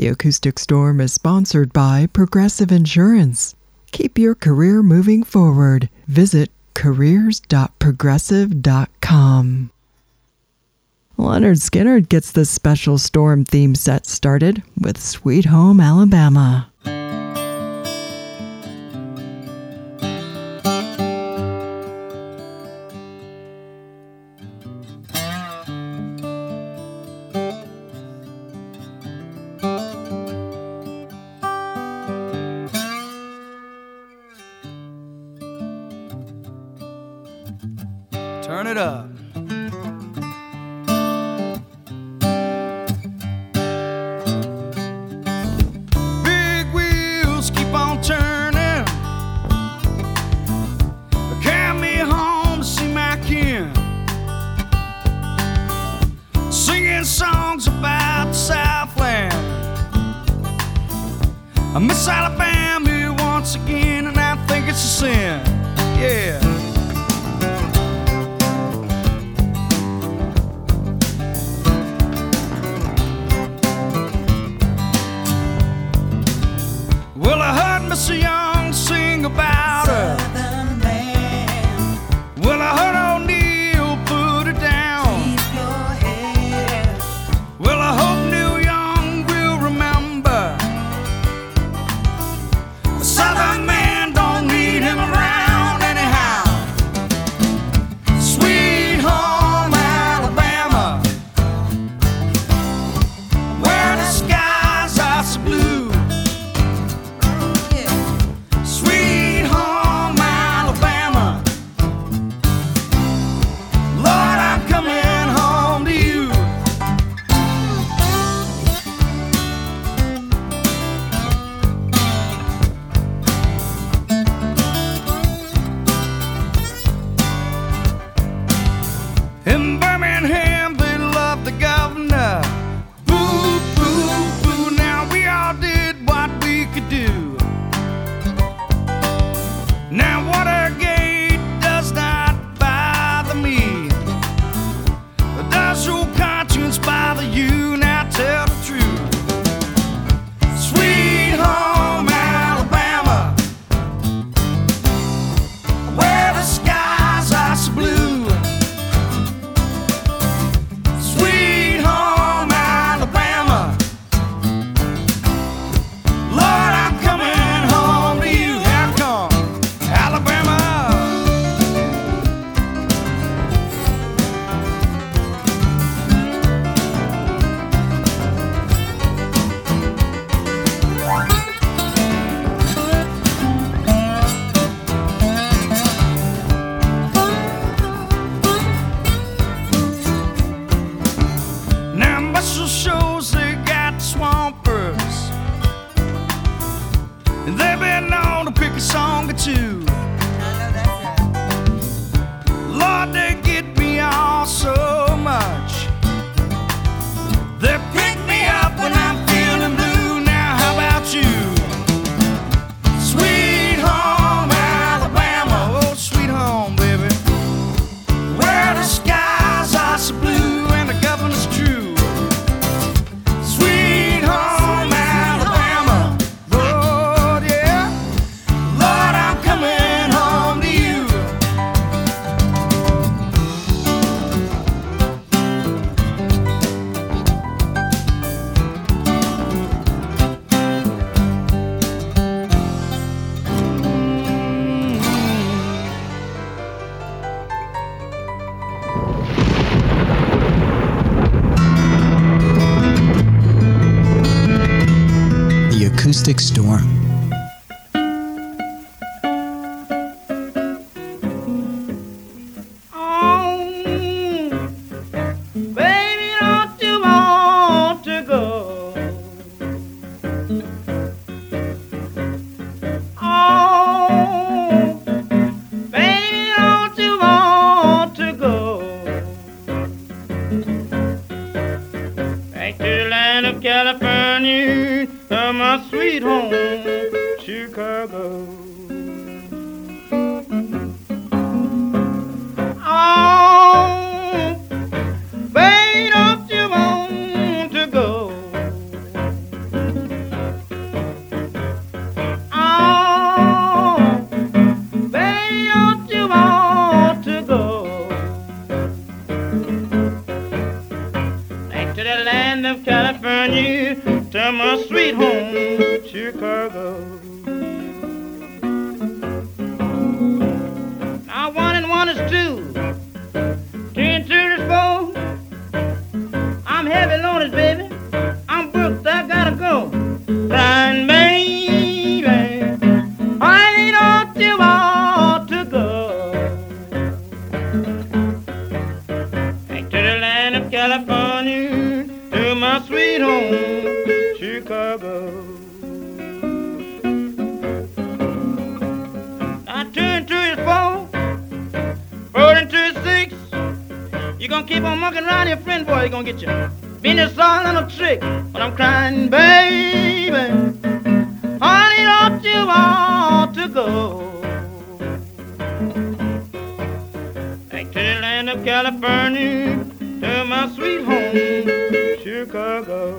The Acoustic Storm is sponsored by Progressive Insurance. Keep your career moving forward. Visit careers.progressive.com. Leonard Skinner gets the special storm theme set started with Sweet Home Alabama. Turn it up. Big wheels keep on turning, carry me home to see my kin, singing songs about the Southland. I miss Alabama here once again, and I think it's a sin. Yeah. Well, I heard Mr. Young sing about her. Southern man, Well, I heard O'Neill put it down. keep your head. Well, I hope Neil Young will remember. A Southern man don't need him around anyhow. Sweet home Alabama, where the skies are so blue. Sweet home Alabama, Lord, I'm coming home to you. In Birmingham, they love the governor. Boo, boo, boo, now we all did what we could do. Now Watergate does not bother me. Does your conscience bother you? Now tell the truth. Sweet home Alabama, where the skies are so blue. Sweet home Alabama, Lord, I'm coming home to you. Here I come, Alabama. Now muscle shows they got swampers, and they've been known to pick a song or two. I know that's right. Lord, they get me all so much. They pick me up when I'm feeling blue. Now how about you? Sweet home Alabama, oh sweet home baby, where the skies are so blue and the governor's true. Sweet home Alabama, Lord, yeah, Lord, I'm coming home to you. The Acoustic Storm. Baby, don't you want to go? Oh, baby, don't you want to go? Back to the land of California, my sweet home, Chicago. Oh, baby, don't you want to go? the land of California, to my sweet home, Chicago. Now 1 and 1 is 2, 2 and 2 is 4. I'm heavy loaded, baby. I'm booked, I gotta go. Crying, baby, I need all you want to go. Back to the land of California, to my sweet home, Chicago. Now 2 and 2 is 4, 4 and 2 is 6. You gonna keep on mucking around your friend, boy, you gonna get your business all on a trick. But I'm crying, baby, honey, don't you want to go back to the land of California, to my sweet home, Chicago.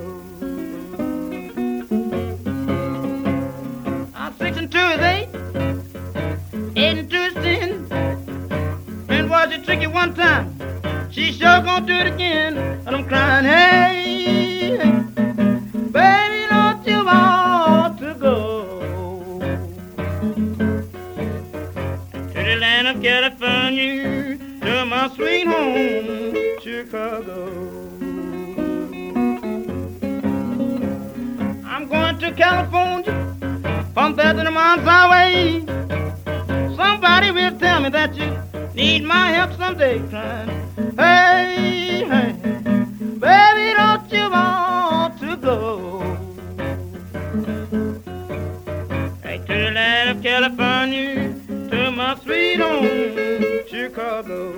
6 and 2 is 8, 8 and 2 is 10. Friend, was you tricky one time? She sure gonna do it again. And I'm crying, hey, baby, don't you want to go to the land of California, to my sweet home, Chicago. I'm going to California, from there to the Mount Highway. Somebody will tell me that you need my help someday, crying, hey, hey, baby, don't you want to go back to the land of California, to my sweet home, Chicago.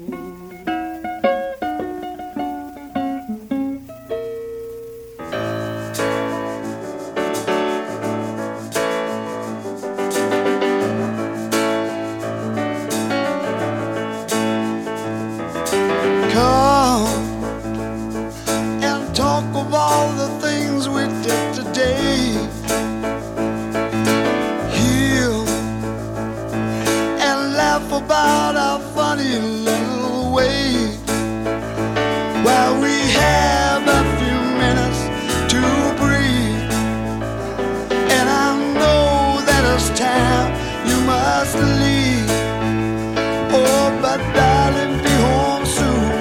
About our funny little way, while we have a few minutes to breathe. And I know that it's time you must leave. Oh, but darling, be home soon.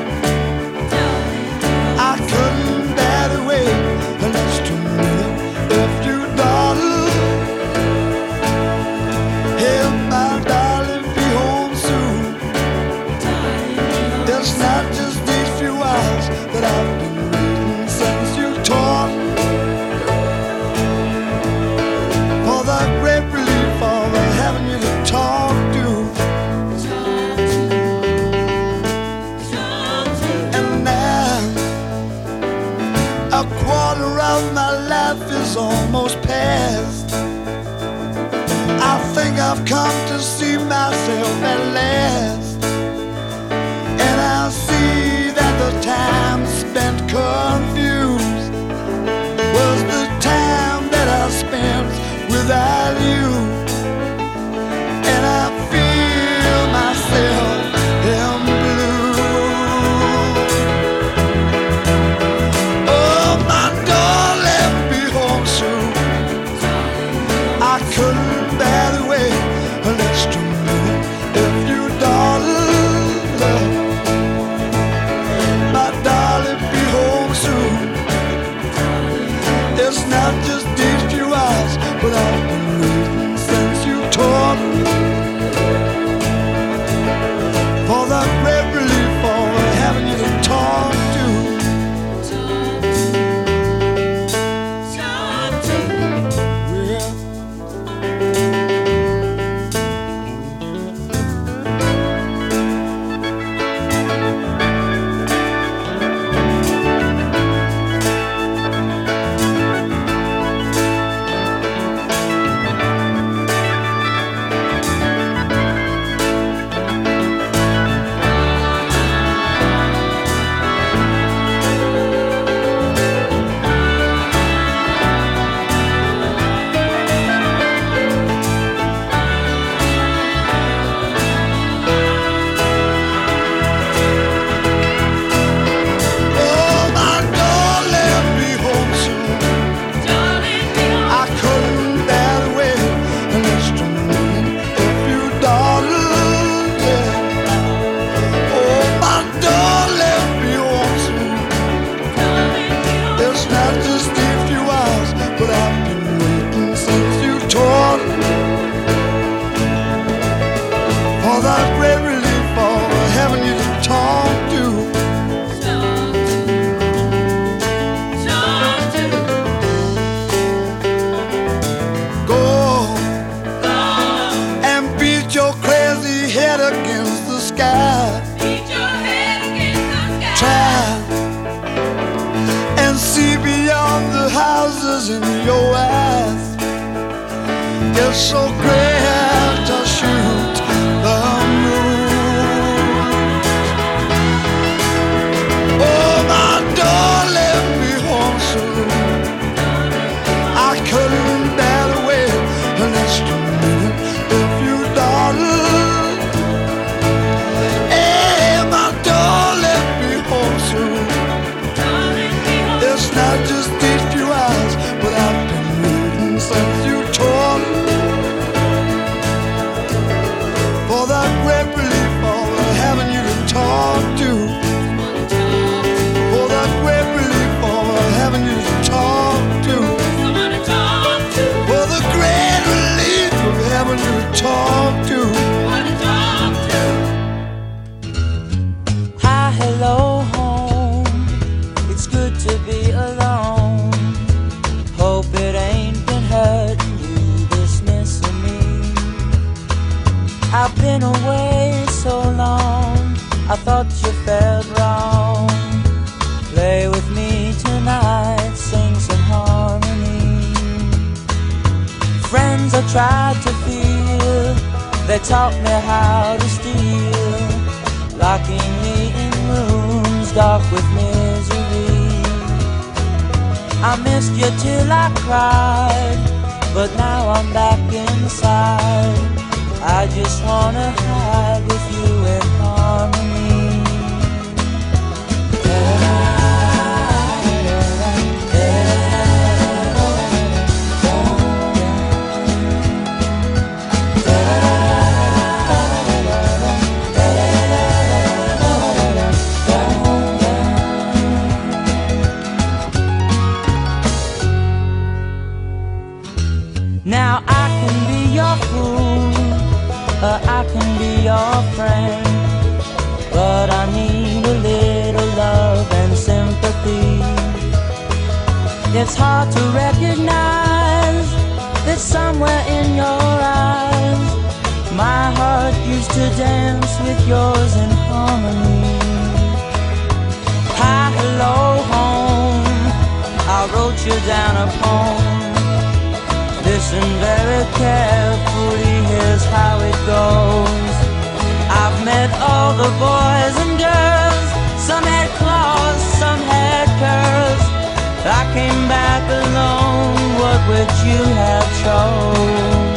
I couldn't bear to wait an extra minute if you, darling. Hey, my darling, it's not just these few hours that I've been waiting since you talked. For the great relief of having you to talk to. And now a quarter of my life is almost past. I think I've come to see myself at last. I see that the time spent confused was the time that I spent without you. And I feel myself in blue. Oh, my darling, be home soon. I couldn't bear to wait an extra minute if you, darling. It's not just these few hours, but I've been waiting since you talked. For the great relief of having you to talk to. roses in your eyes. It's so great to shoot the moon. Oh, my darling, be home soon. I couldn't bear to wait an extra minute if you, darling. Hey, my darling, be home soon. It's not just these few hours, but I've been waiting since you told me. For that great relief of having you to talk to. For that great relief of having you to talk to. For the great relief of having you to talk to. Hi, hello, home. It's good to be alone. Hope it ain't been hurting you, this missing me. I've been away so long, I thought you felt wrong. Play with me tonight, sing some harmony. Friends I tried to feel, they taught me how to steal. Locking me in rooms dark with misery. I missed you till I cried, but now I'm back inside. I just wanna hide with you in harmony. Now I can be your fool, or I can be your friend, but I need a little love and sympathy. It's hard to recognize that somewhere in your eyes my heart used to dance with yours in harmony. Hi, hello, home. I wrote you down a poem. Listen very carefully, here's how it goes. I've met all the boys and girls. Some had claws, some had curls. I came back alone, what would you have chose?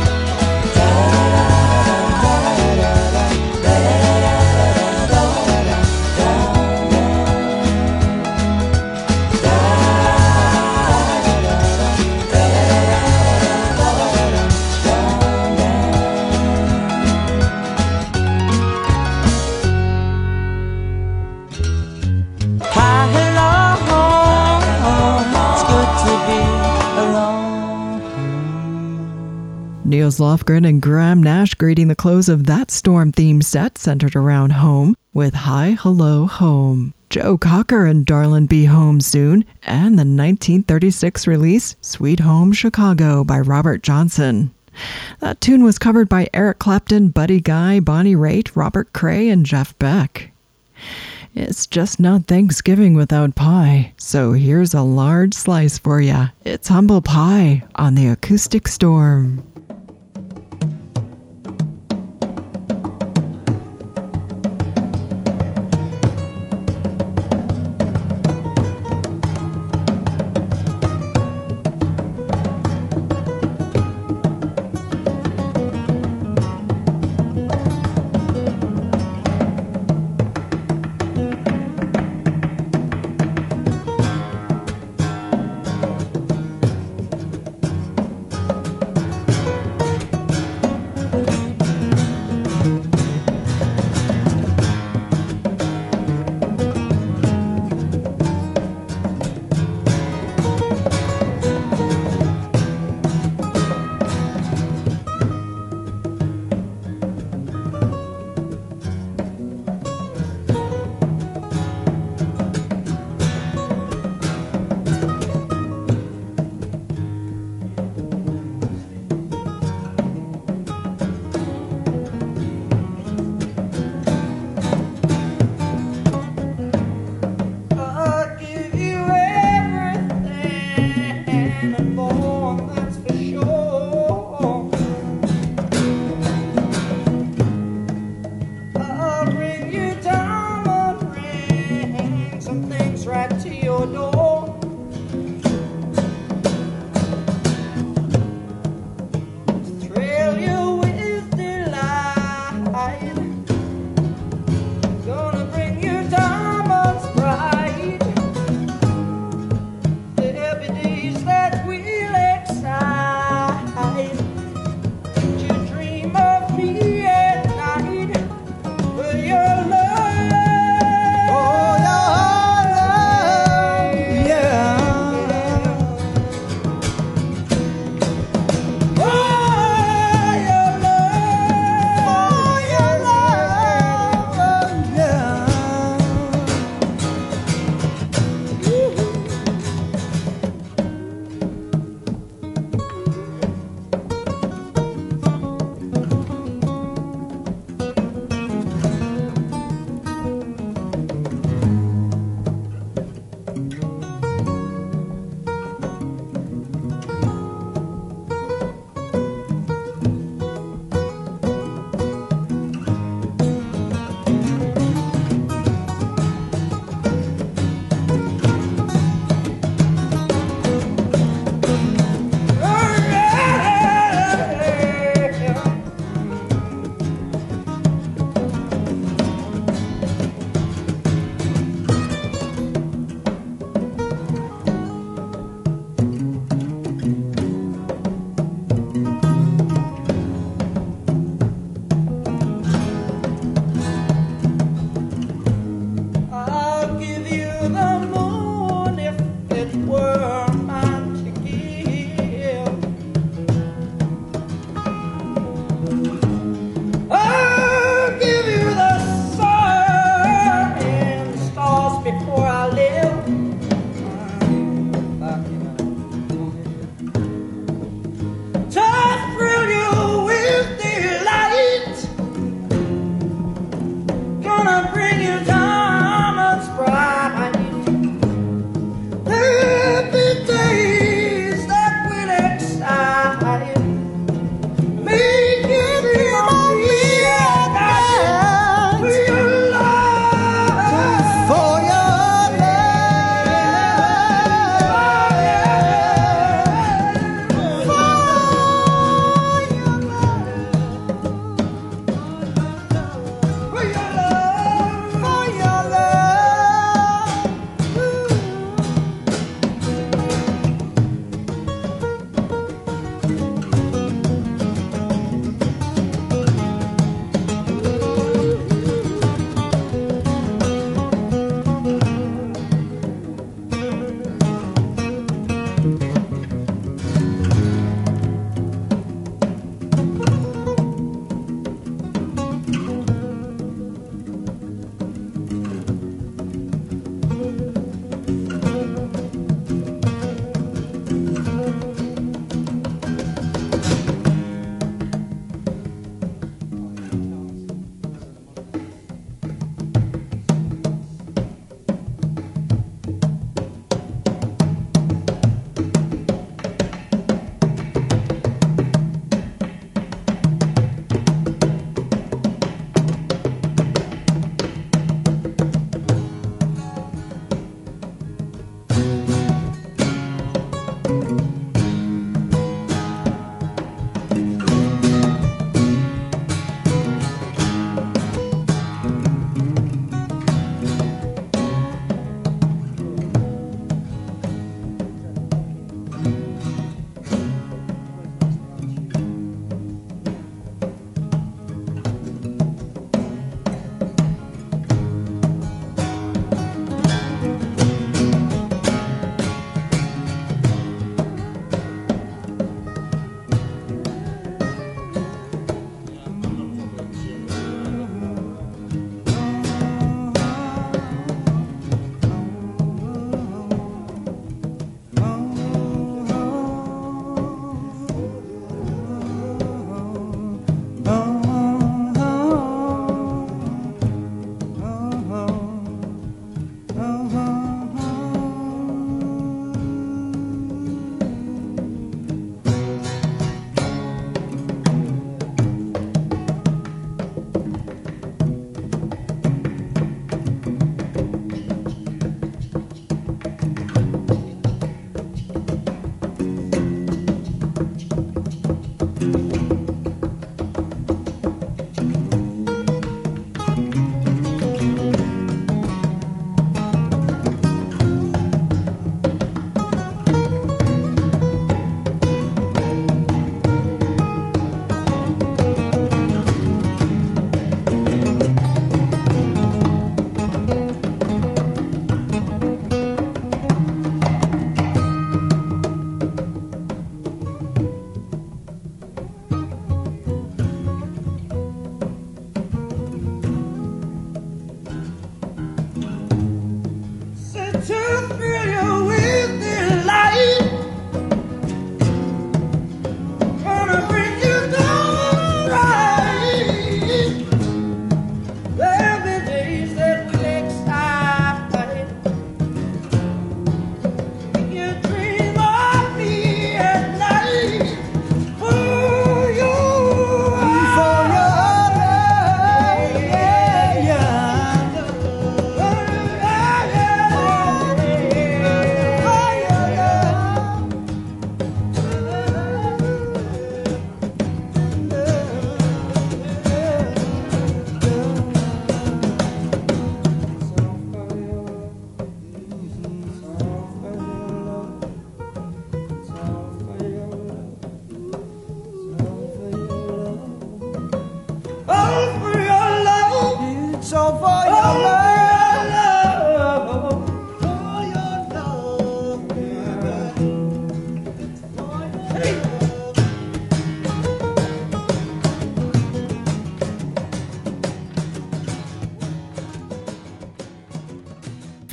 Niels Lofgren and Graham Nash greeting the close of that Storm theme set centered around home with Hi, Hello, Home. Joe Cocker and Darlin' Be Home Soon, and the 1936 release Sweet Home Chicago by Robert Johnson. That tune was covered by Eric Clapton, Buddy Guy, Bonnie Raitt, Robert Cray, and Jeff Beck. It's just not Thanksgiving without pie, so here's a large slice for ya. It's Humble Pie on the Acoustic Storm.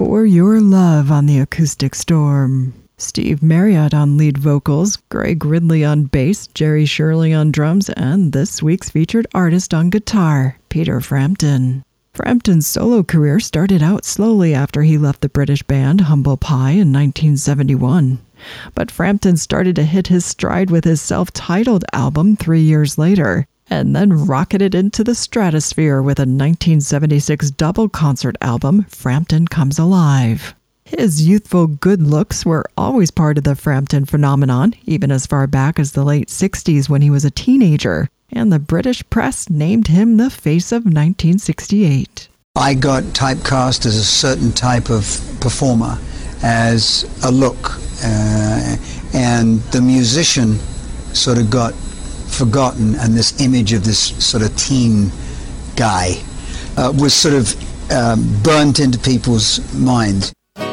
For Your Love on the Acoustic Storm. Steve Marriott on lead vocals, Greg Ridley on bass, Jerry Shirley on drums, and this week's featured artist on guitar, Peter Frampton. Frampton's solo career started out slowly after he left the British band Humble Pie in 1971. But Frampton started to hit his stride with his self-titled album 3 years later, and then rocketed into the stratosphere with a 1976 double concert album, Frampton Comes Alive. His youthful good looks were always part of the Frampton phenomenon, even as far back as the late 60s when he was a teenager, and the British press named him the face of 1968. I got typecast as a certain type of performer, as a look, and the musician sort of got forgotten, and this image of this sort of teen guy was sort of burnt into people's minds.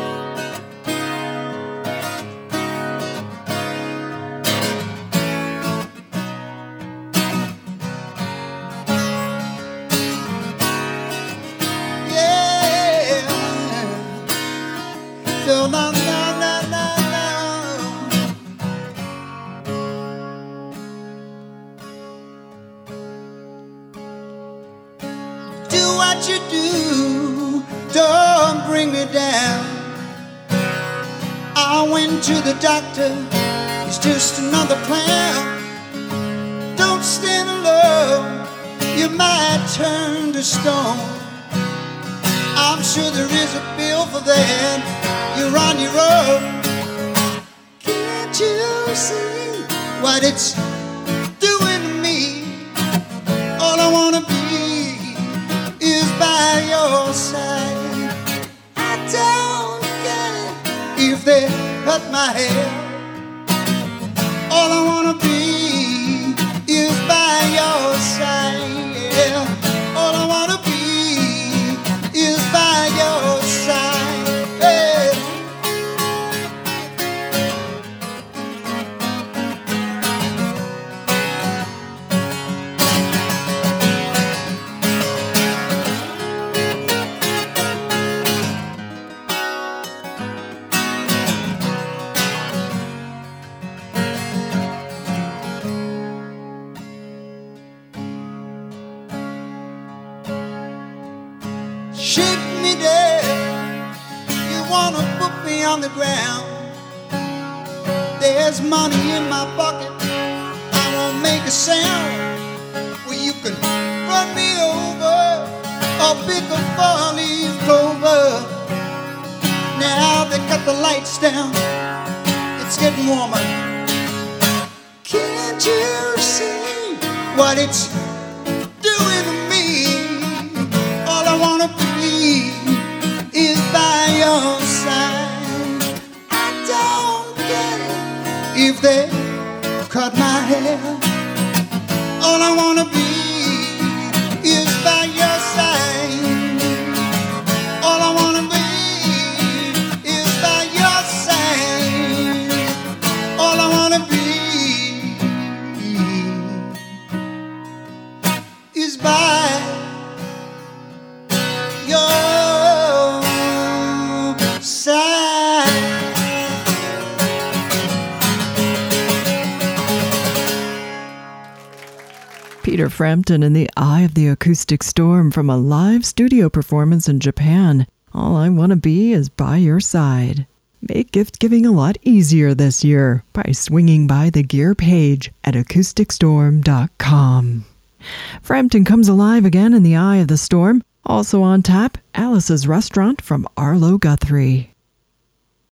It's just another plan. Don't stand alone, you might turn to stone. I'm sure there is a bill for that. You're on your own. Can't you see what it's doing to me? All I wanna be is by your side. I don't care if they cut my hair. All I wanna be is by your side, yeah. All I wanna be is by your side, yeah. Shake me down, you wanna put me on the ground. There's money in my pocket, I won't make a sound. Well, you can run me over or pick a four-leaf clover. Now they cut the lights down, it's getting warmer. Can't you see what it's doing to me? All I wanna be is by your side. I don't get it if they cut my hair. All I wanna be is by your side. All I wanna be is by your side. All I wanna be is by your side. Peter Frampton in the Eye of the Acoustic Storm from a live studio performance in Japan. All I Want to Be is By Your Side. Make gift giving a lot easier this year by swinging by the gear page at acousticstorm.com. Frampton comes alive again in the Eye of the Storm. Also on tap, Alice's Restaurant from Arlo Guthrie.